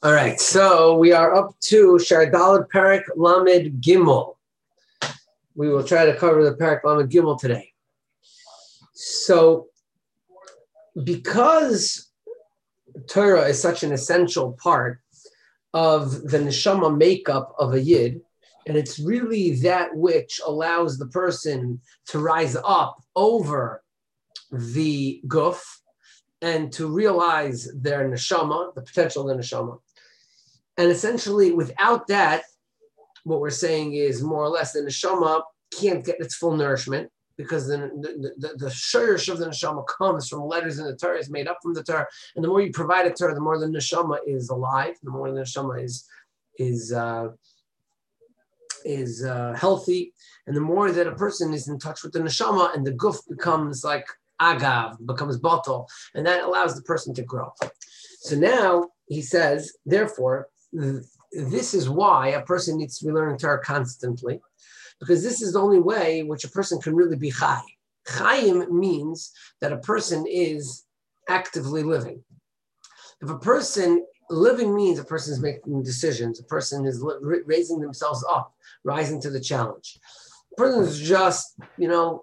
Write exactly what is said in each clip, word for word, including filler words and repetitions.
All right, so we are up to Shardalad Parak Lamed Gimel. We will try to cover the Parak Lamed Gimel today. So, because Torah is such an essential part of the neshama makeup of a yid, and it's really that which allows the person to rise up over the guf and to realize their neshama, the potential of the neshama. And essentially, without that, what we're saying is more or less the neshama can't get its full nourishment, because the the, the, the shirish of the neshama comes from letters in the Torah, is made up from the Torah. And the more you provide a Torah, the more the neshama is alive, the more the neshama is is uh, is uh, healthy, and the more that a person is in touch with the neshama, and the guf becomes like agav, becomes batal, and that allows the person to grow. So now he says, therefore, this is why a person needs to be learning Torah constantly, because this is the only way in which a person can really be chai. Chaim means that a person is actively living. If a person living means a person is making decisions, a person is raising themselves up, rising to the challenge. A person is just, you know,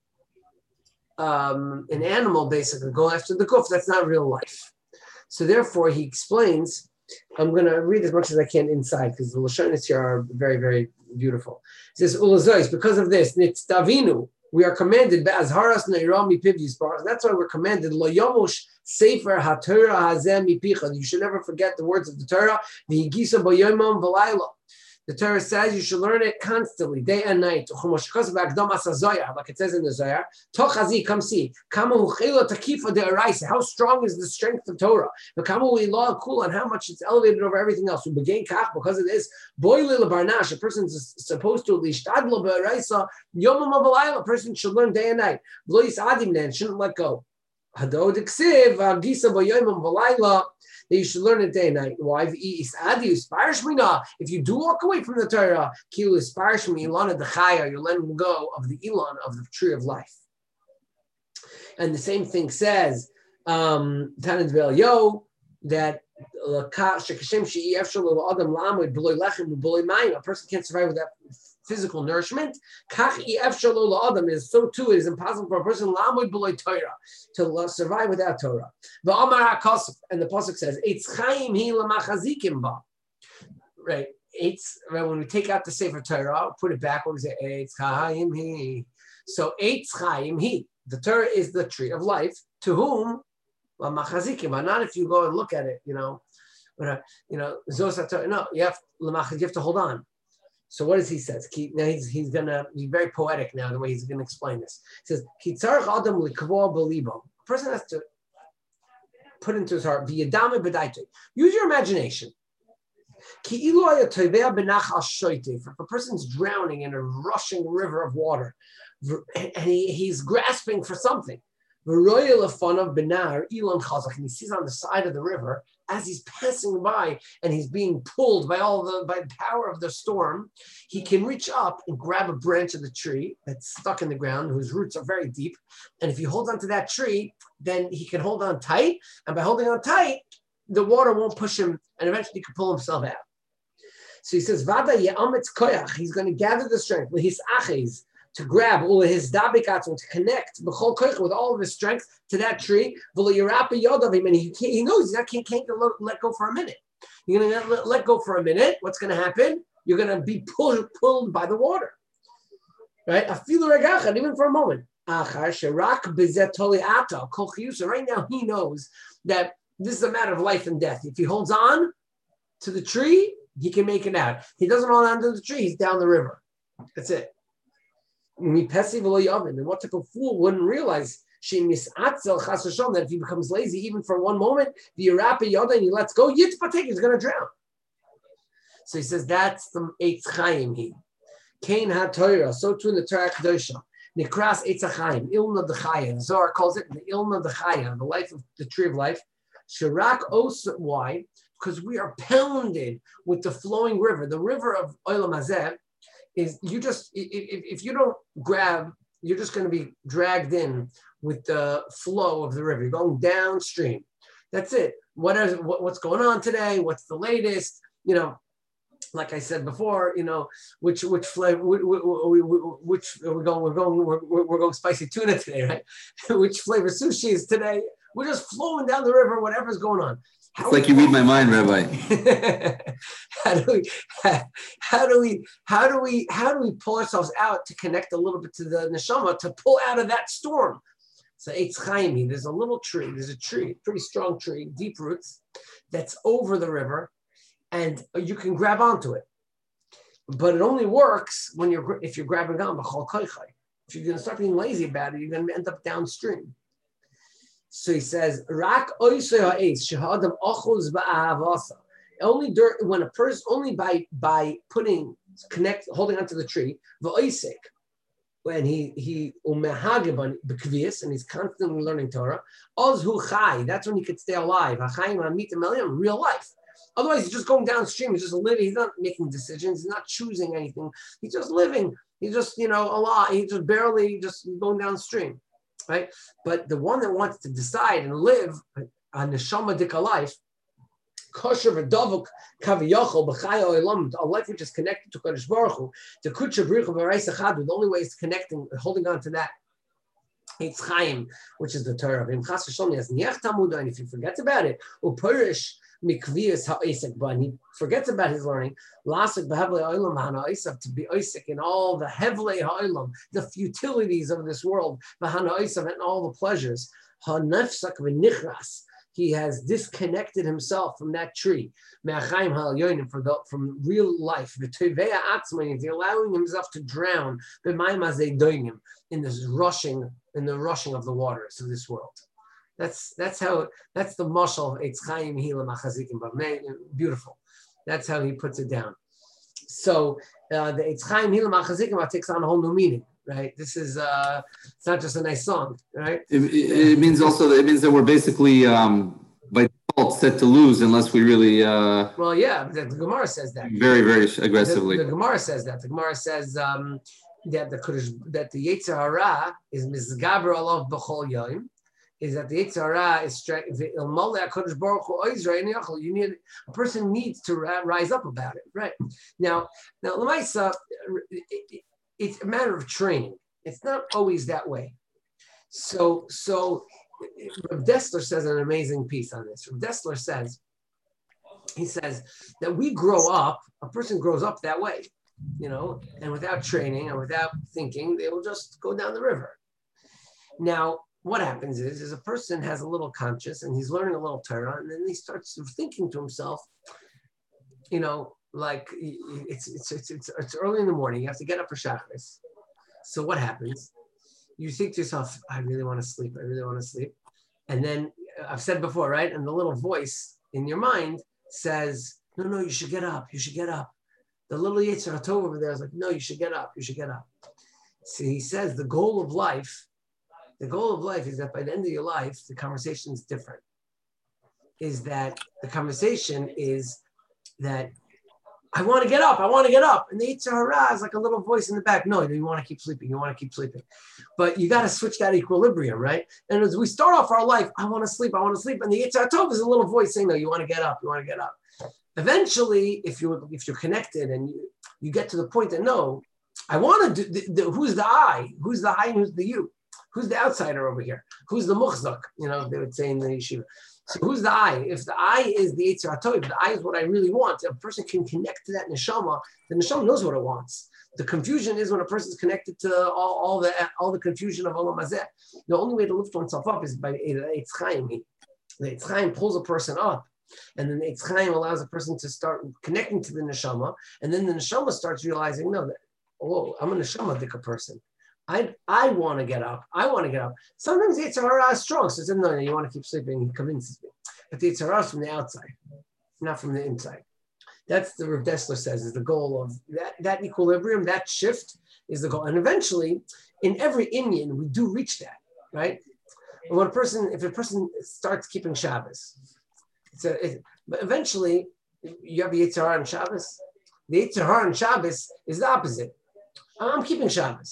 um, an animal basically going after the guf. That's not real life. So therefore, he explains. I'm going to read as much as I can inside because the Lashonis here are very, very beautiful. It says, Ulazois, because of this, Nitztavinu, we are commanded, Be'azharas Neirami Pivjis Bar. That's why we're commanded, Lo Yomush Sefer HaTorah Hazeh Mipicha. You should never forget the words of the Torah, V'higisa B'yoyimam V'layla. The Torah says you should learn it constantly, day and night. Like it says in the Zohar, Tochazi, come see. How strong is the strength of Torah? And how much it's elevated over everything else. Because of this, a person is supposed to a person should learn day and night. Shouldn't let go. That you should learn it day and night. Why? If you do walk away from the Torah, you're letting go of the Elon, of the tree of life. And the same thing says, um, that a person can't survive without physical nourishment. Is so too it is impossible for a person to survive without Torah. And the pasuk says, right? It's right, when we take out the Sefer Torah, put it back, we say Eitz Chaim Hi. So Eitz Chaim Hi, the Torah is the tree of life. To whom? Well, machazikim, but not if you go and look at it, you know. But you know, no, you have you have to hold on. So what does he say? He, now he's he's gonna be very poetic now the way he's gonna explain this. He says, a person has to put into his heart, use your imagination. If a person's drowning in a rushing river of water, and he, he's grasping for something, and he sees on the side of the river, as he's passing by and he's being pulled by all the by the power of the storm, he can reach up and grab a branch of the tree that's stuck in the ground, whose roots are very deep. And if he holds onto that tree, then he can hold on tight. And by holding on tight, the water won't push him, and eventually he can pull himself out. So he says, Vada ye'ametz koyach, he's going to gather the strength with his aches, to grab all of his dabikatzon, to connect with all of his strength to that tree. And he, he knows he can't, can't let, let go for a minute. You're going to let, let go for a minute. What's going to happen? You're going to be pulled, pulled by the water. Right? Even for a moment. So right now he knows that this is a matter of life and death. If he holds on to the tree, he can make it out. He doesn't hold on to the tree, he's down the river. That's it. And what type of fool wouldn't realize that if he becomes lazy even for one moment, the wrap yoda and he lets go, he's going to drown. So he says that's the Eitz Chaim he. Kain ha-Torah, so too in the Torah Kedosha. Nikras Eitz Chaim, Ilna D'Chaya. The Zohar calls it the Ilna D'Chaya, the life of the tree of life. Shirak Os, why? Because we are pounded with the flowing river, the river of Olam Hazeh. Is you just, if, if you don't grab, you're just going to be dragged in with the flow of the river. You're going downstream. That's it. What is what, what's going on today? What's the latest? You know, like I said before, you know, which which flavor, which, which we're going, we're going, we're, we're going spicy tuna today, right? Which flavor sushi is today? We're just flowing down the river, whatever's going on. How it's like you read my mind, Rabbi. how do we, how, how do we, how do we, how do we pull ourselves out to connect a little bit to the neshama to pull out of that storm? So Eitz Chaim, there's a little tree, there's a tree, pretty strong tree, deep roots, that's over the river, and you can grab onto it. But it only works when you're if you're grabbing on. If you're going to start being lazy about it, you're going to end up downstream. So he says, "Rak only when a person only by by putting connect holding onto the tree when he he umehagibon b'kvius and he's constantly learning Torah. Ozhu chai. That's when he could stay alive. Hachayim meet million real life. Otherwise, he's just going downstream. He's just living. He's not making decisions. He's not choosing anything. He's just living. He's just you know alive. He's just barely just going downstream." Right, but the one that wants to decide and live a neshama dika life, kosher v'davuk kaviyachol b'chayo elam, a life which is connected to Kadosh Baruch Hu, to kutsha brichu v'reis achadu. The only way is connecting, holding on to that. Eitz Chaim, which is the Torah. And if he forgets about it, upurish mikvius ha'isek, but he forgets about his learning. Lasik b'hevlei ha'olam v'hana isav, to be isek in all the hevlei ha'olam, the futilities of this world, v'hana isav, and all the pleasures. Ha'nefsak v'nichras. He has disconnected himself from that tree, me'achayim ha'alyonim, for the from real life. V'tovei atzmai, he's allowing himself to drown b'mayim hazei doinim, in this rushing, in the rushing of the waters of this world. That's that's how that's the mashal of Eitz Chaim Hila Machazikim, but beautiful. That's how he puts it down. So uh, the Eitz Chaim Hila Machazikim takes on a whole new meaning, right? This is uh, it's not just a nice song, right? It, it, it means also that it means that we're basically um, by default set to lose unless we really. Uh, well, yeah, the, the Gemara says that very very aggressively. The, the Gemara says that. The Gemara says um, that the that the Yetzer Hara is Mizgaber Alav B'chol Yom. Is that the Yetzer Hara is you need a person needs to rise up about it, right? Now, now Lamaisa, it's a matter of training. It's not always that way. So, so Rav Dessler says an amazing piece on this. Rav Dessler says, he says that we grow up, a person grows up that way, you know, and without training and without thinking, they will just go down the river. Now, what happens is, is a person has a little conscious and he's learning a little Torah, and then he starts thinking to himself, you know, like it's it's it's it's, it's early in the morning. You have to get up for Shacharis. So what happens? You think to yourself, I really want to sleep. I really want to sleep. And then I've said before, right? And the little voice in your mind says, no, no, you should get up. You should get up. The little Yetzer Hara over there is like, no, you should get up. You should get up. So he says the goal of life. The goal of life is that by the end of your life, the conversation is different. Is that the conversation is that I want to get up, I want to get up. And the Yetzer Hara is like a little voice in the back. No, you want to keep sleeping, you want to keep sleeping. But you got to switch that equilibrium, right? And as we start off our life, I want to sleep, I want to sleep. And the Yetzer Hara is a little voice saying, no, you want to get up, you want to get up. Eventually, if you're, if you're connected and you, you get to the point that, no, I want to do, the, the, who's the I? Who's the I and who's the you? Who's the outsider over here? Who's the muchzak? You know, they would say in the yeshiva. So who's the I? If the I is the Yetzer Hara, the I is what I really want. If a person can connect to that neshama, the neshama knows what it wants. The confusion is when a person is connected to all, all the all the confusion of Olam Hazeh. The only way to lift oneself up is by the Eitz Chaim. The Eitz Chaim pulls a person up, and then the Eitz Chaim allows a person to start connecting to the neshama, and then the neshama starts realizing, no, that, oh, I'm a neshama dika person. I I want to get up. I want to get up. Sometimes the Yetzer Hara is strong. So says, no, no, you want to keep sleeping. He convinces me. But the Yetzer Hara is from the outside, not from the inside. That's the Rav Dessler says is the goal of that, that equilibrium, that shift is the goal. And eventually, in every Indian, we do reach that, right? And when a person, if a person starts keeping Shabbos, it's a, it, but eventually, you have the Yetzer Hara on Shabbos. The Yetzer Hara on Shabbos is the opposite. I'm keeping Shabbos.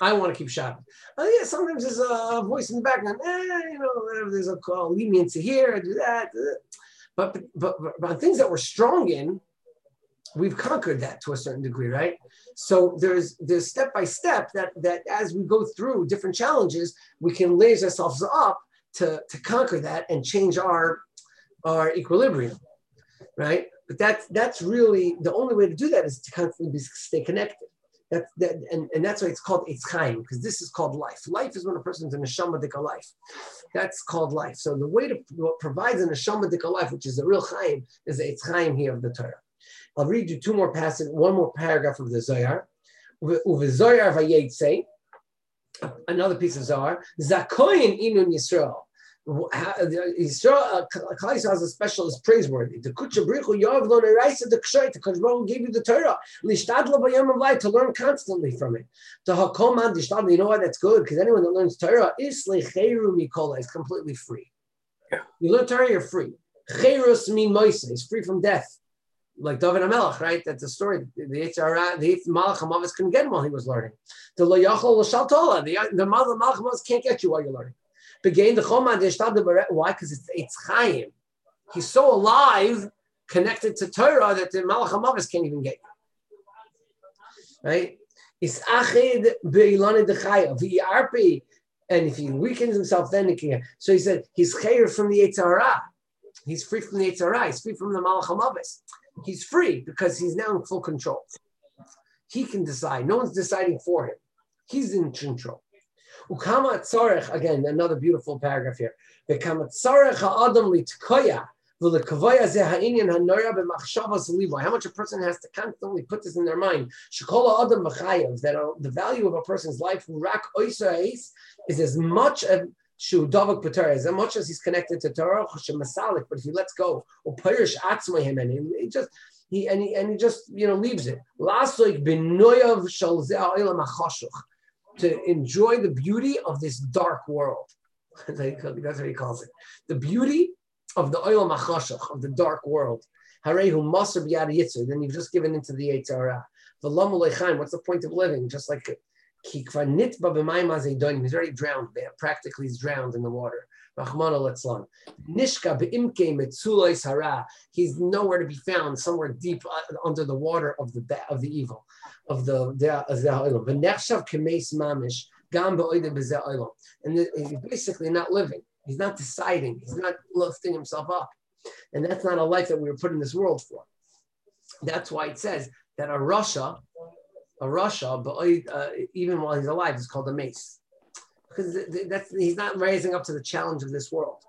I want to keep Shabbat. Oh yeah, sometimes there's a voice in the background. Eh, you know, whatever. There's a call, leniency here, I do that. But, but but but things that we're strong in, we've conquered that to a certain degree, right? So there's there's step by step that that as we go through different challenges, we can raise ourselves up to to conquer that and change our our equilibrium, right? But that's that's really the only way to do that is to constantly be, stay connected. That's that, and, and that's why it's called Eitz Chaim, because this is called life. Life is when a person's in a neshama dika life. That's called life. So the way to what provides a neshama dika life, which is a real Chaim, is the Eitz Chaim here of the Torah. I'll read you two more passages, one more paragraph of the Zohar. Uve Zohar vayetze, another piece of Zohar. Zakoyin inun Yisrael. Yisrael, Klal Yisrael has a special, is praiseworthy. The Kutsha Brichu Yov Lo Neraisa the Kshoit. The Kodesh Baruch Hu gave you the Torah. Lishtadla b'yom v'layt, to learn constantly from it. To hakoman dishtadla. You know why that's good? Because anyone that learns Torah is lecheru mikola, is completely free. Yeah. You learn Torah, you're free. Cherus min moisa, is free from death. Like David HaMelech, right? That's the story. The Yetzer Hara, the Malach HaMavis couldn't get him while he was learning. The Lo Yachol L'Shal Tola, the the Malach HaMavis can't get you while you're learning. Began the Choman Dishtadla. Why? Because it's it's Chaim. He's so alive, connected to Torah that the Malach HaMavis can't even get you. Right? It's Achid Be'ilani Dechaya V'Yarpi, and if he weakens himself, then he can. So he said he's Chair from the Yetzer Hara. He's free from the Yetzer Hara. He's free from the Malach HaMavis. He's free because he's now in full control. He can decide. No one's deciding for him. He's in control. Ukama tzarech, again, another beautiful paragraph here. Ukama tzarech ha'adam litkoya v'lekavoya ze ha'inyan ha'nora b'machshavas livai. How much a person has to constantly put this in their mind. Shekola adam b'chayav, that the value of a person's life rak oisa is as much as Shu Davak B'Torah, as much as he's connected to Torah, Masalik, but if he lets go, or Pirish Atzmayim, and he just he and he and he just you know leaves it. Lasoik b'noyav shal zeh ha'olam ha'chashuch, to enjoy the beauty of this dark world. That's what he calls it. The beauty of the olam ha'chashuch, of the dark world. Harehu maser b'yad yitzur. Then you've just given into the Yetzer Hara. V'lam u'leichaim. What's the point of living? Just like He's already drowned. Practically, he's drowned in the water. He's nowhere to be found. Somewhere deep under the water of the of the evil, of the and he's basically not living. He's not deciding. He's not lifting himself up, and that's not a life that we were put in this world for. That's why it says that a Russia. A Russia, but uh, even while he's alive, is called a mace, because that's he's not rising up to the challenge of this world.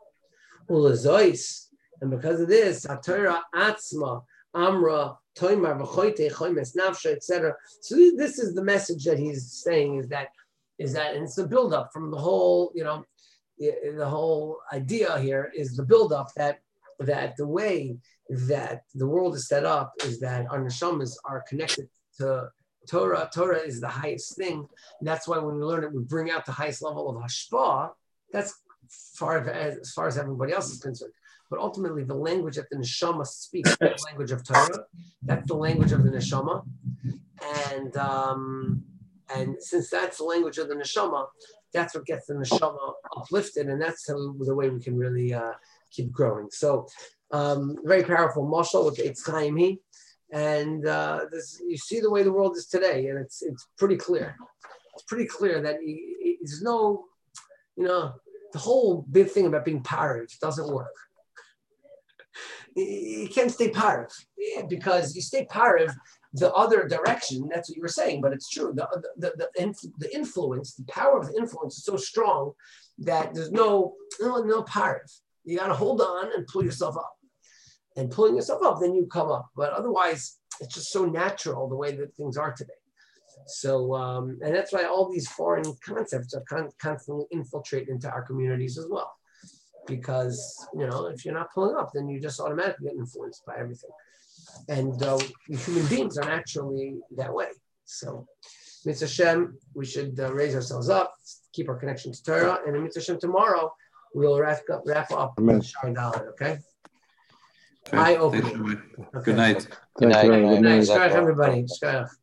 And because of this, Torah Atzma Amra Toimar V'Choite Choimes Nafsha, et cetera. So this is the message that he's saying is that is that and it's the buildup from the whole, you know, the whole idea here is the buildup that that the way that the world is set up is that our neshamas are connected to Torah. Torah is the highest thing. And that's why when we learn it, we bring out the highest level of hashpah. That's far as, as far as everybody else is concerned. But ultimately, the language that the neshama speaks is the language of Torah. That's the language of the neshama. And um, and since that's the language of the neshama, that's what gets the neshama uplifted. And that's the, the way we can really uh, keep growing. So um, very powerful mashal with Eitz Chaim. And uh, this, you see the way the world is today, and it's it's pretty clear. It's pretty clear that there's no, you know, the whole big thing about being parent doesn't work. You can't stay parent because you stay parent the other direction. That's what you were saying, but it's true. The the the, the, the influence, the power of the influence is so strong that there's no no no parent. You got to hold on and pull yourself up. And pulling yourself up, then you come up. But otherwise, it's just so natural the way that things are today. So, um, and that's why all these foreign concepts are con- constantly infiltrated into our communities as well. Because, you know, if you're not pulling up, then you just automatically get influenced by everything. And uh, human beings are naturally that way. So, Mitzvah Hashem, we should uh, raise ourselves up, keep our connection to Torah, and in Mitzvah Hashem tomorrow, we'll wrap up, wrap up Shar Dalet, okay? Okay. Eye opening. Okay. Good night. Good night. Good night. Good night, everybody.